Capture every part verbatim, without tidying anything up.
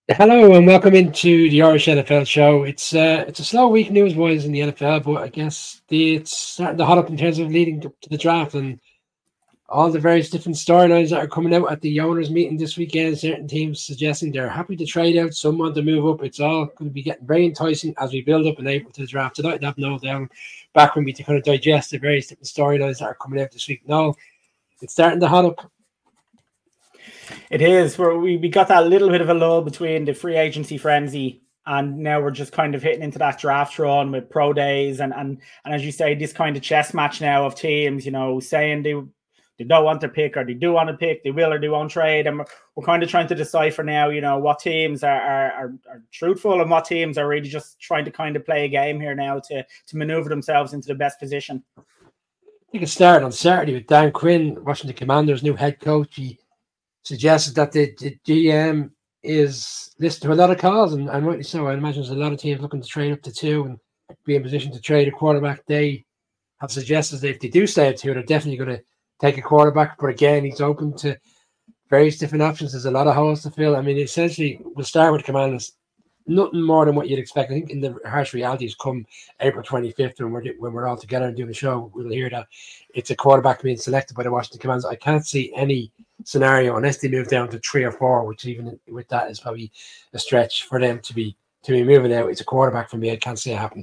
Hello and welcome into the Irish N F L show. It's uh, it's a slow week news-wise in the N F L, but I guess the, it's starting to hot up in terms of leading to, to the draft and all the various different storylines that are coming out at the owners' meeting this weekend. Certain teams suggesting they're happy to trade out, some want to move up. It's all going to be getting very enticing as we build up in April to the draft. Tonight, I have no down back with me to kind of digest the various different storylines that are coming out this week. No, it's starting to hot up. It is where we, we got that little bit of a lull between the free agency frenzy, and now we're just kind of hitting into that draft run with pro days and and and as you say, this kind of chess match now of teams, you know, saying they they don't want to pick or they do want to pick, they will or they won't trade, and we're, we're kind of trying to decipher now, you know, what teams are, are are are truthful and what teams are really just trying to kind of play a game here now to to maneuver themselves into the best position. I think it started on Saturday with Dan Quinn, Washington Commanders' new head coach. He suggested that the, the G M is listening to a lot of calls, and, and rightly so. I imagine there's a lot of teams looking to trade up to two and be in position to trade a quarterback. They have suggested that if they do stay at two, they're definitely going to take a quarterback. But again, he's open to various different options. There's a lot of holes to fill. I mean, essentially, we'll start with Commanders. Nothing more than what you'd expect. I think in the harsh realities come April twenty-fifth when we're when we're all together and doing the show, we'll hear that it's a quarterback being selected by the Washington Commanders. I can't see any scenario unless they move down to three or four, which even with that is probably a stretch for them to be to be moving out. It's a quarterback for me. I can't see it happening.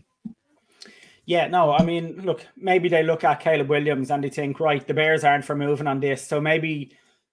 Yeah, no, I mean, look, maybe they look at Caleb Williams and they think, right, the Bears aren't for moving on this, so maybe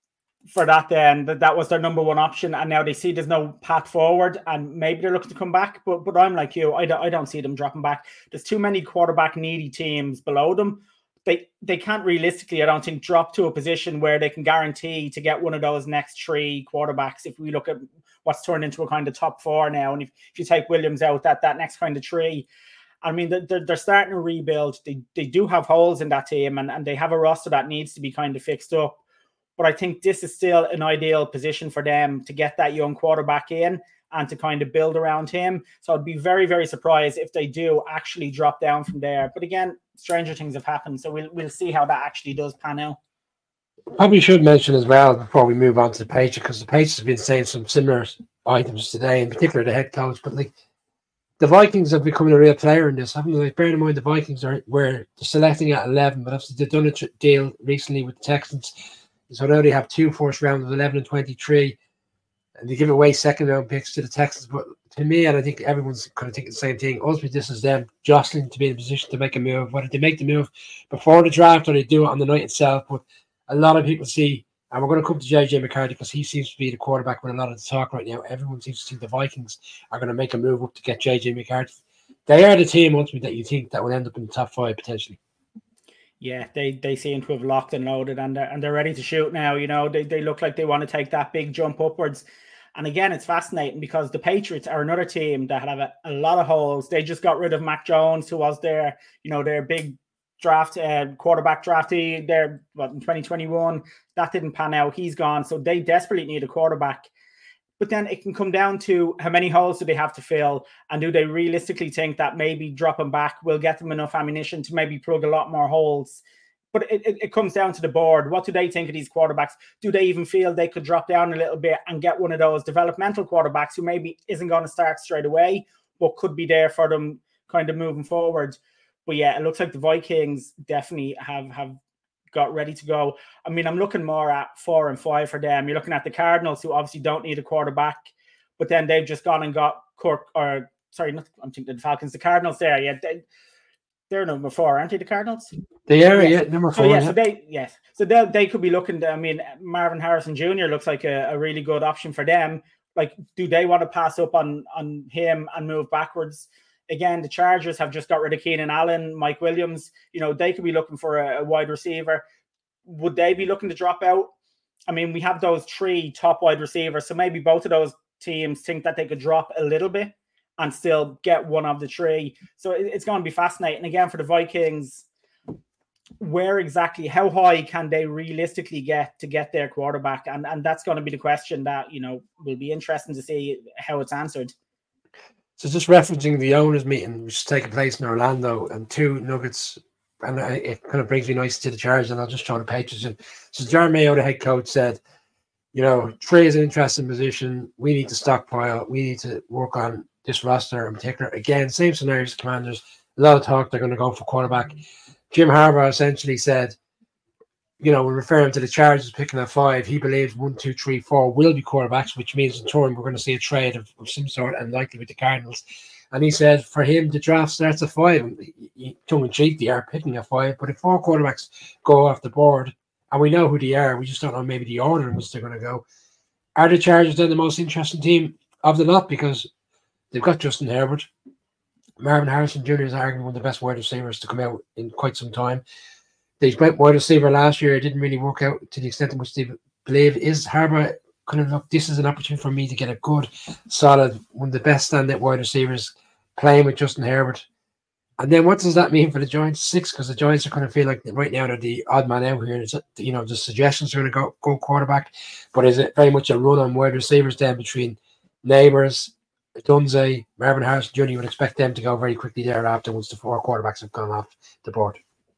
for that then that, that was their number one option, and now they see there's no path forward and maybe they're looking to come back, but but I'm like you, I don't, I don't see them dropping back. There's too many quarterback needy teams below them. They they can't realistically, I don't think, drop to a position where they can guarantee to get one of those next three quarterbacks. If we look at what's turned into a kind of top four now, and if, if you take Williams out, that that next kind of three, I mean, they're, they're starting to rebuild. They they do have holes in that team, and, and they have a roster that needs to be kind of fixed up. But I think this is still an ideal position for them to get that young quarterback in and to kind of build around him. So I'd be very, very surprised if they do actually drop down from there. But again, stranger things have happened, so we'll we'll see how that actually does pan out. Probably should mention as well before we move on to the Patriots, because the Patriots have been saying some similar items today, in particular the head coach. But like the Vikings have become a real player in this, haven't they? Like, bear in mind the Vikings are were selecting at eleven, but obviously they've done a tr- deal recently with the Texans. So now they have two first rounds, eleven and twenty-three, and they give away second round picks to the Texans. But to me, and I think everyone's kind of thinking the same thing, ultimately this is them jostling to be in a position to make a move, whether they make the move before the draft or they do it on the night itself. But a lot of people see, and we're going to come to J J McCarthy because he seems to be the quarterback with a lot of the talk right now. Everyone seems to think the Vikings are going to make a move up to get J J McCarthy. They are the team ultimately that you think that will end up in the top five potentially. Yeah, they, they seem to have locked and loaded, and they're, and they're ready to shoot now. You know, they, they look like they want to take that big jump upwards. And again, it's fascinating because the Patriots are another team that have a, a lot of holes. They just got rid of Mac Jones, who was their, you know, their big draft, uh, quarterback draftee there what, in twenty twenty-one. That didn't pan out. He's gone. So they desperately need a quarterback. But then it can come down to how many holes do they have to fill, and do they realistically think that maybe dropping back will get them enough ammunition to maybe plug a lot more holes? But it, it, it comes down to the board. What do they think of these quarterbacks? Do they even feel they could drop down a little bit and get one of those developmental quarterbacks who maybe isn't going to start straight away, but could be there for them kind of moving forward? But yeah, it looks like the Vikings definitely have have got ready to go. I mean, I'm looking more at four and five for them. You're looking at the Cardinals, who obviously don't need a quarterback, but then they've just gone and got Kirk, or sorry, not, I'm thinking the Falcons, the Cardinals there. Yeah, they, they're number four, aren't they, the Cardinals? They are, yes. yeah, number four. So, yeah, yeah. so they, yes. So they, they could be looking to, I mean, Marvin Harrison Junior looks like a, a really good option for them. Like, do they want to pass up on, on him and move backwards? Again, the Chargers have just got rid of Keenan Allen, Mike Williams. You know, they could be looking for a, a wide receiver. Would they be looking to drop out? I mean, we have those three top wide receivers, so maybe both of those teams think that they could drop a little bit and still get one of the three. So it, it's going to be fascinating. Again, for the Vikings, where exactly, how high can they realistically get to get their quarterback? And, and that's going to be the question that, you know, will be interesting to see how it's answered. So just referencing the owners' meeting, which is taking place in Orlando, and two Nuggets, and it kind of brings me nice to the Chargers, and I'll just throw the Patriots in. So Jerry Mayo, the head coach, said you know, Trey is an interesting position. We need to stockpile. We need to work on this roster in particular. Again, same scenario as Commanders. A lot of talk they're going to go for quarterback. Jim Harbaugh essentially said, you know, we're referring to the Chargers picking at five. He believes one, two, three, four will be quarterbacks, which means in turn we're going to see a trade of, of some sort and likely with the Cardinals. And he said for him, the draft starts at five. Tongue in cheek, they are picking at five. But if four quarterbacks go off the board, and we know who they are, we just don't know maybe the order in which they're going to go. Are the Chargers then the most interesting team of the lot? Because they've got Justin Herbert. Marvin Harrison Junior is arguably one of the best wide receivers to come out in quite some time. They went wide receiver last year. It didn't really work out to the extent in which they believe. Is Harbaugh kind of look, this is an opportunity for me to get a good, solid, one of the best standout wide receivers playing with Justin Herbert. And then what does that mean for the Giants? Six, because the Giants are kind of feel like right now they're the odd man out here. It's, you know, the suggestions are going to go, go quarterback, but is it very much a run on wide receivers then between Neighbors, Dunze, Marvin Harrison Junior? You would expect them to go very quickly thereafter once the four quarterbacks have gone off the board.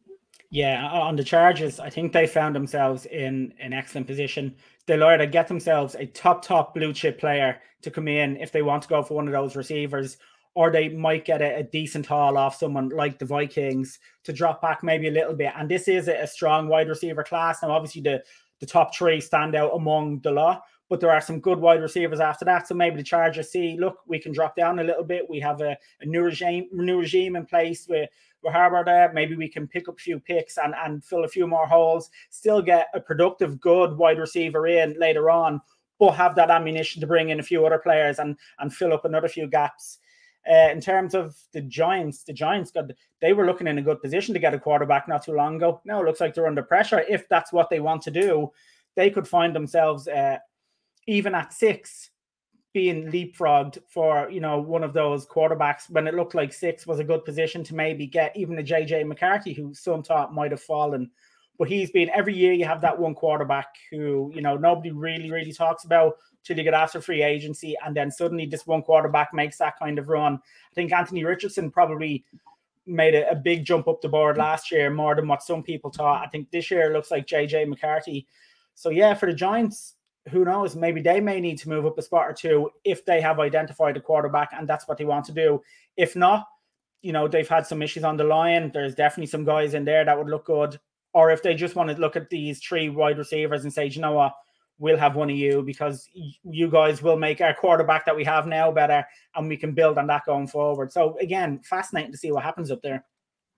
Yeah, on the Chargers, I think they found themselves in an excellent position. They'll either get themselves a top, top blue chip player to come in if they want to go for one of those receivers, or they might get a, a decent haul off someone like the Vikings to drop back maybe a little bit. And this is a, a strong wide receiver class. Now, obviously, the, the top three stand out among the lot, but there are some good wide receivers after that. So maybe the Chargers see, look, we can drop down a little bit. We have a, a new regime new regime in place with, with Harbaugh there. Maybe we can pick up a few picks and, and fill a few more holes, still get a productive, good wide receiver in later on, but have that ammunition to bring in a few other players and, and fill up another few gaps. Uh, in terms of the Giants, the Giants got they were looking in a good position to get a quarterback not too long ago. Now it looks like they're under pressure. If that's what they want to do, they could find themselves uh, even at six being leapfrogged for, you know, one of those quarterbacks when it looked like six was a good position to maybe get even a J J McCarthy, who some thought might have fallen. But he's been, every year you have that one quarterback who, you know, nobody really, really talks about till you get after free agency. And then suddenly this one quarterback makes that kind of run. I think Anthony Richardson probably made a, a big jump up the board last year, more than what some people thought. I think this year it looks like J J McCarthy. So yeah, for the Giants, who knows, maybe they may need to move up a spot or two if they have identified a quarterback and that's what they want to do. If not, you know, they've had some issues on the line. There's definitely some guys in there that would look good. Or if they just want to look at these three wide receivers and say, you know what, we'll have one of you because you guys will make our quarterback that we have now better and we can build on that going forward. So again, fascinating to see what happens up there.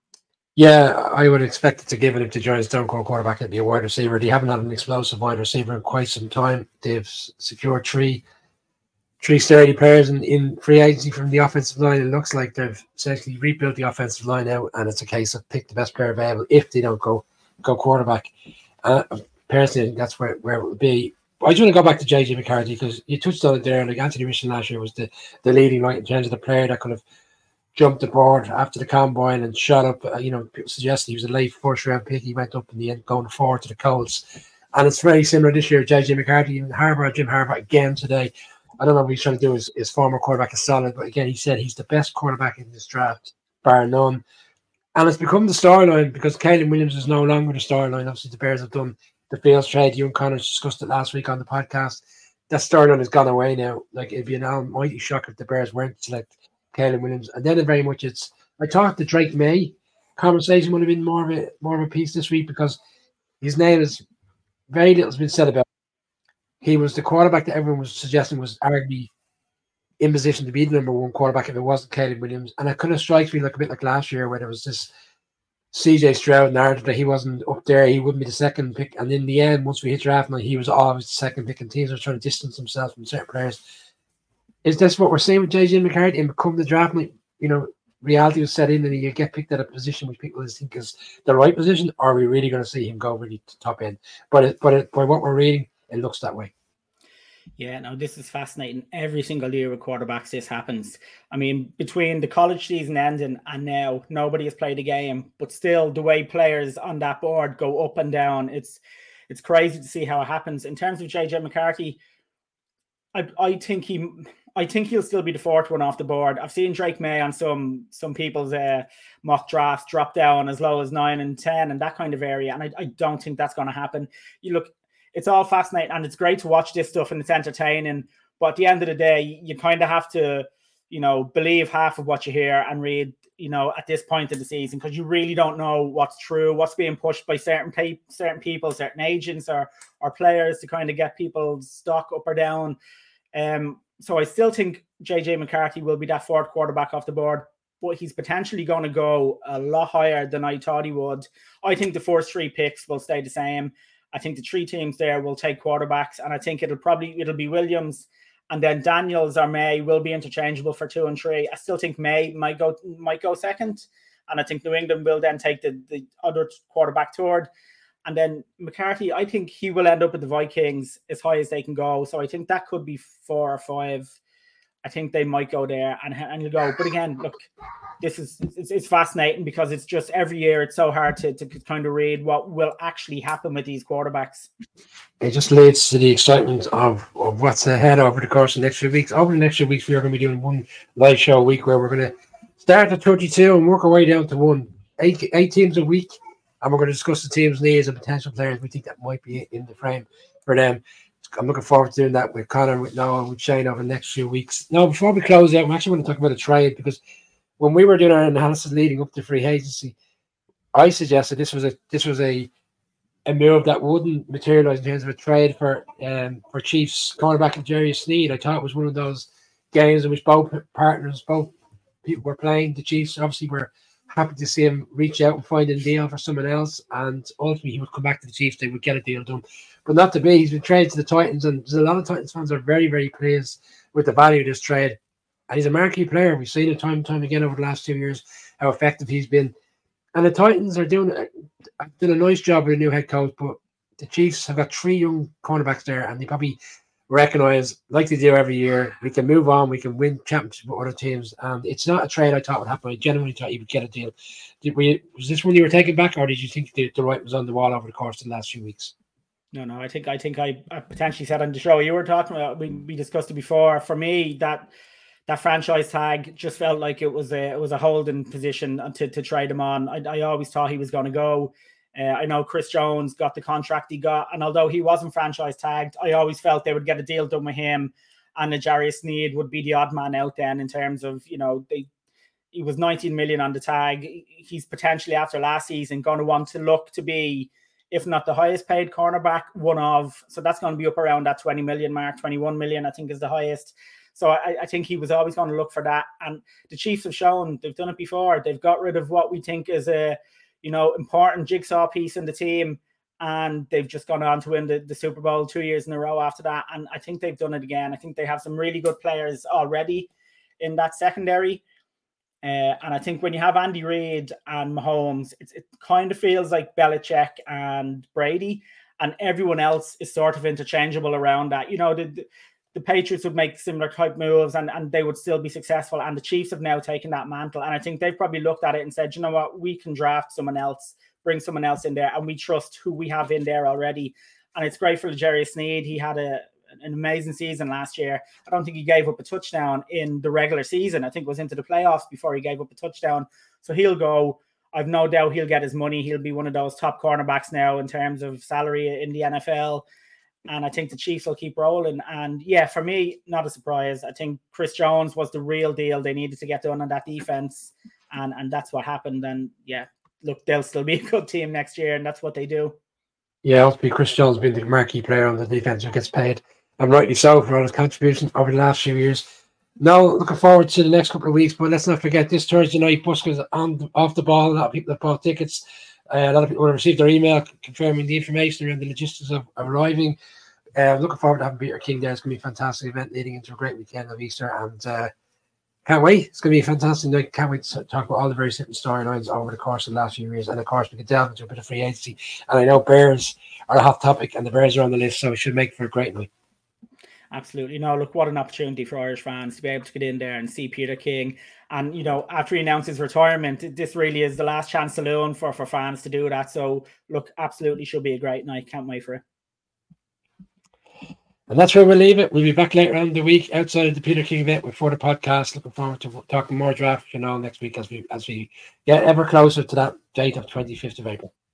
Yeah, I would expect it to give it if the Giants don't go quarterback, it'd be a wide receiver. They haven't had an explosive wide receiver in quite some time. They've secured three three sturdy players in, in free agency from the offensive line. It looks like they've essentially rebuilt the offensive line out, and it's a case of pick the best player available if they don't go go quarterback. Uh, personally, that's where, where it would be. I just want to go back to J J McCarthy because you touched on it there. Like Anthony Richardson last year was the, the leading light in terms of the player that could have jumped the board after the combine and shot up. Uh, you know, people suggest he was a late first round pick. He went up in the end going forward to the Colts. And it's very similar this year. J J McCarthy and Harbaugh, Jim Harbaugh again today. I don't know what he's trying to do. His, his former quarterback is solid, but again, he said he's the best quarterback in this draft, bar none. And it's become the storyline because Caleb Williams is no longer the storyline. Obviously, the Bears have done the Fields trade. You and Connors discussed it last week on the podcast. That storyline has gone away now. Like, it'd be an almighty shock if the Bears weren't to select Caleb Williams. And then it very much it's, I thought the Drake May conversation would have been more of a more of a piece this week because his name is very little's been said about. He was the quarterback that everyone was suggesting was arguably in position to be the number one quarterback if it wasn't Caleb Williams. And it kind of strikes me like a bit like last year where there was this C J Stroud narrative that he wasn't up there, he wouldn't be the second pick. And in the end, once we hit draft night, he was always the second pick and teams were trying to distance themselves from certain players. Is this what we're seeing with J J McCarthy and become the draft night? You know, reality was set in and you get picked at a position which people think is the right position, or are we really going to see him go really to top end? But it, but it, by what we're reading, it looks that way. Yeah, no, this is fascinating. Every single year with quarterbacks, this happens. I mean, between the college season ending and now, nobody has played a game, but still the way players on that board go up and down, it's it's crazy to see how it happens. In terms of J J McCarthy, I I think he I think he'll still be the fourth one off the board. I've seen Drake May on some some people's uh, mock drafts drop down as low as nine and ten and that kind of area, and I, I don't think that's going to happen. You look, it's all fascinating and it's great to watch this stuff and it's entertaining. But at the end of the day, you kind of have to, you know, believe half of what you hear and read, you know, at this point of the season, because you really don't know what's true, what's being pushed by certain pe- certain people, certain agents or or players to kind of get people's stock up or down. Um, so I still think J J McCarthy will be that fourth quarterback off the board, but he's potentially going to go a lot higher than I thought he would. I think the first three picks will stay the same. I think the three teams there will take quarterbacks, and I think it'll probably it'll be Williams, and then Daniels or May will be interchangeable for two and three. I still think May might go might go second, and I think New England will then take the, the other quarterback third. And then McCarthy, I think he will end up with the Vikings as high as they can go. So I think that could be four or five. I think they might go there and, and he'll go. But again, look, this is it's, it's fascinating because it's just every year it's so hard to, to kind of read what will actually happen with these quarterbacks. It just leads to the excitement of, of what's ahead over the course of the next few weeks. Over the next few weeks, we are going to be doing one live show a week where we're going to start at thirty-two and work our way down to one, eight, eight teams a week. And we're going to discuss the team's needs and potential players we think that might be in the frame for them. I'm looking forward to doing that with Connor, with Noah, with Shane over the next few weeks. Now, before we close out, I'm actually going to talk about a trade because when we were doing our analysis leading up to free agency, I suggested this was a this was a a move that wouldn't materialize in terms of a trade for um for Chiefs cornerback Jerry Sneed. I thought it was one of those games in which both partners, both people were playing. The Chiefs obviously were happy to see him reach out and find a deal for someone else, and ultimately he would come back to the Chiefs. They would get a deal done, but not to be. He's been traded to the Titans, and there's a lot of Titans fans are very, very pleased with the value of this trade. And he's a marquee player. We've seen it time and time again over the last two years how effective he's been. And the Titans are doing doing a nice job with a new head coach, but the Chiefs have got three young cornerbacks there, and they probably recognize, like they do every year, we can move on, we can win championships with other teams. And it's not a trade I thought would happen. I genuinely thought you would get a deal. Did we? Was this one you were taking back, or did you think the, the right was on the wall over the course of the last few weeks? No, no. I think I think I, I potentially said on the show you were talking about. We, we discussed it before. For me, that that franchise tag just felt like it was a it was a holding position to to trade him on. I, I always thought he was going to go. Uh, I know Chris Jones got the contract he got, and although he wasn't franchise tagged, I always felt they would get a deal done with him, and L'Jarius Sneed would be the odd man out then in terms of, you know, they, he was nineteen million on the tag. He's potentially, after last season, going to want to look to be, if not the highest paid cornerback, one of. So that's going to be up around that twenty million mark, twenty-one million, I think is the highest. So I, I think he was always going to look for that. And the Chiefs have shown they've done it before. They've got rid of what we think is a, you know, important jigsaw piece in the team, and they've just gone on to win the, the Super Bowl two years in a row after that. And I think they've done it again. I think they have some really good players already in that secondary. Uh, and I think when you have Andy Reid and Mahomes, it's, it kind of feels like Belichick and Brady, and everyone else is sort of interchangeable around that. You know, the, the, the Patriots would make similar type moves and, and they would still be successful. And the Chiefs have now taken that mantle. And I think they've probably looked at it and said, you know what, we can draft someone else, bring someone else in there, and we trust who we have in there already. And it's great for L'Jarius Sneed. He had a an amazing season last year. I don't think he gave up a touchdown in the regular season. I think it was into the playoffs before he gave up a touchdown. So he'll go. I've no doubt he'll get his money. He'll be one of those top cornerbacks now in terms of salary in the N F L. And I think the Chiefs will keep rolling. And yeah, for me, not a surprise. I think Chris Jones was the real deal they needed to get done on that defense. And, and that's what happened. And yeah, look, they'll still be a good team next year. And that's what they do. Yeah, ultimately, Chris Jones being the marquee player on the defense who gets paid, and rightly so, for all his contributions over the last few years. Now, looking forward to the next couple of weeks, but let's not forget this Thursday night, Buskers on off the ball. A lot of people have bought tickets. Uh, a lot of people have received their email confirming the information around the logistics of arriving. Uh, looking forward to having Peter King there. It's going to be a fantastic event leading into a great weekend of Easter, and uh, can't wait. It's going to be a fantastic night. Can't wait to talk about all the various different storylines over the course of the last few years. And of course, we can delve into a bit of free agency. And I know Bears are a hot topic, and the Bears are on the list, so it should make for a great night. Absolutely. No, look, what an opportunity for Irish fans to be able to get in there and see Peter King. And, you know, after he announced his retirement, this really is the last chance saloon for, for fans to do that. So, look, absolutely should be a great night. Can't wait for it. And that's where we'll leave it. We'll be back later on in the week outside of the Peter King event with further podcasts. Looking forward to talking more draft, you know, next week as we as we get ever closer to that date of twenty-fifth of April.